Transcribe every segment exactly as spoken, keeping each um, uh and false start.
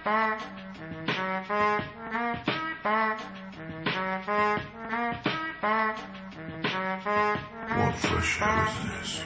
What fresh air is this?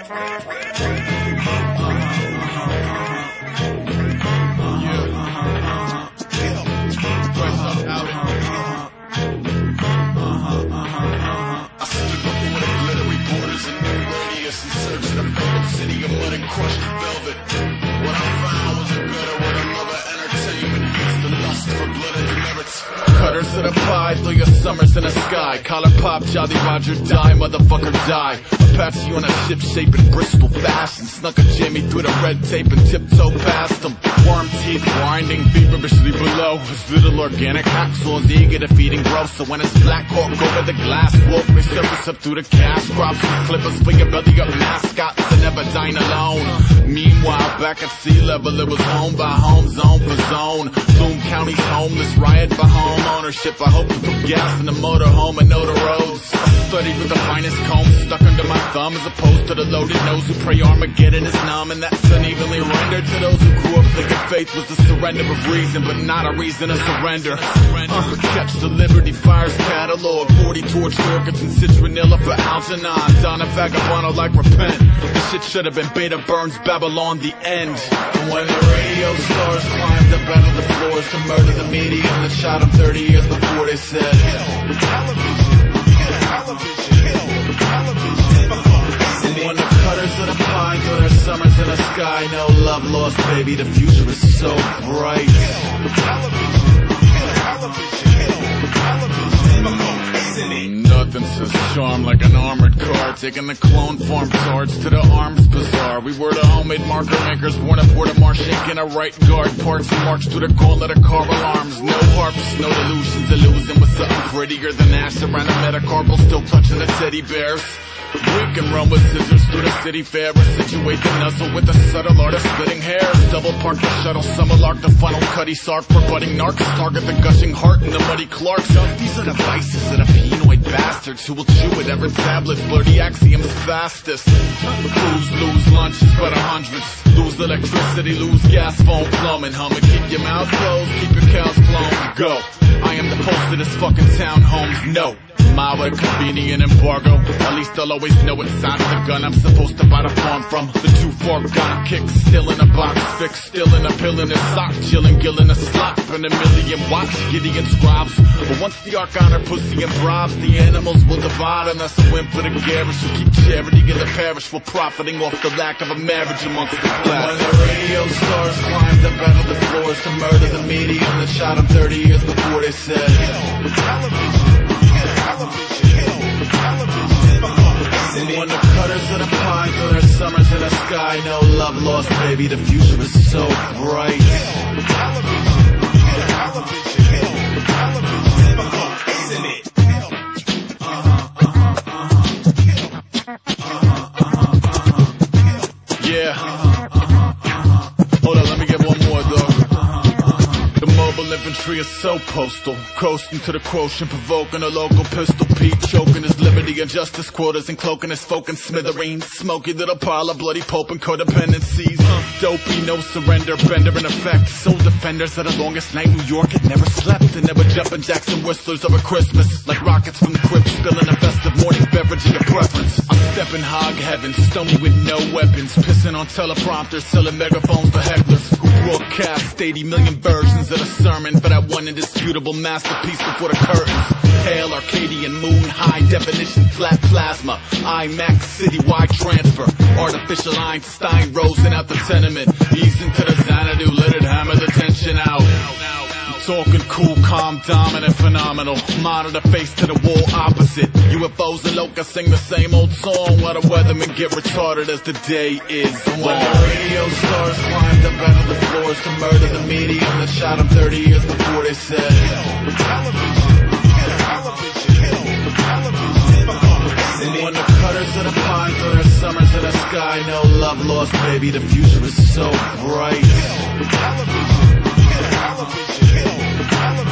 City of mud and crushed velvet. What I found was a better word of love entertainment beats the lust for blood and merits. Cutters to the pie, throw your summers in the sky. Collar pop, Jolly Roger, die, motherfucker, die. Apache on a ship shape in Bristol fashion. Snuck a Jimmy through the red tape and tiptoe past him. Worm teeth grinding feverishly below. His little organic hacksaws eager to feed and grow. So when his Black Hawk over the glass walk, they surface up through the cash crops. Clippers for your belly up mascots and never dine alone. Meanwhile, back at sea level, it was home by home, zone for zone. Bloom County's homeless, riot for home ownership. I hope to put gas in the motorhome and know the roads. I studied with the finest comb stuck under my thumb, as opposed to the loaded nose who pray Armageddon is numb. And that's unevenly rendered to those who grew up thinking faith was the surrender of reason, but not a reason to surrender. Uh, catch the Liberty Fires catalog, forty torch orchids and citronella for Algernon. Donna Vagabond like repent. This shit should have been Beta Burns, Babylon, the end. And when the radio stars climbed up out of the floors to murder the media that shot them thirty years before, they said, "Kill television, kill television, kill television." And when the cutters of the pine throw their summers in the sky, no love lost, baby, the future is so bright. Kill television, kill television, kill television. Nothing says charm like an armored car, taking the clone farm cards to the arms bazaar. We were the homemade marker makers, born at Port of Marsh, in a right guard parts and marched through the gauntlet of car alarms. No harps, no delusions, illusion was something prettier than Ash around a metacarpal, still touching the teddy bears. We can run with scissors through the city fair and situate the nuzzle with the subtle art of splitting hairs. Double park the shuttle, summer lark, the funnel cutty sark for budding narcs. Target the gushing heart and the muddy Clarks. These are the vices of the penoid bastards who will chew at every tablet, blur the axioms fastest. Cruise, lose lunches by the hundreds. Lose electricity, lose gas, phone, plumbing, humming. Keep your mouth closed, keep your cows cloned. Go. I am the post of this fucking town, homes. No. My convenient embargo. At least I'll always know what side of the gun I'm supposed to buy the farm from. The two four gun kick, still in a box, fixed, still in a pill in a sock, chilling, gilling a slop, and a million watch, Gideon scribes. But once the arc honor pussy and bribes, the animals will divide, and that's a win for the garish who keep charity in the parish for profiting off the lack of a marriage amongst the class. When the radio stars climbed up out of the floors to murder the media that shot them thirty years before, they said, "Kill television." And when the cutters of the pine throw their summers in the sky, no love lost, baby, the future is so bright. Yeah. Hold on, let me get one more though. The mobile infantry is so postal, coasting to the quotient, provoking a local pistol Pete, choking his liberty and justice quotas and cloaking his folk in smithereens. Smoky little pile of bloody pope and codependencies. Dopey, no surrender, bender in effect. Soul defenders of the longest night New York had never slept, and never jumping Jackson whistlers over Christmas. Like rockets from the crypt, spilling a festive morning beverage in your preference. I'm stepping hog heaven, stony with no weapons, pissing on teleprompters, selling megaphones for hecklers who broadcast eighty million versions of the sermon for that one indisputable masterpiece before the curtains. Hail Arcadian moon, high definition, flat plasma, IMAX, citywide transfer, artificial Einstein rosing out the tenement, easing to the Xanadu, let it hammer the tension out. Talking cool, calm, dominant, phenomenal. Monitor face to the wall opposite. U F Os and locusts sing the same old song while the weathermen get retarded as the day is long. When the radio stars climbed up out of the floors to murder the media that shot them thirty years before, they said, "Kill television, kill television, kill television." And when the cutters of the pine throw their summers in the sky, no love lost, baby, the future is so bright. Kill television, kill television, kill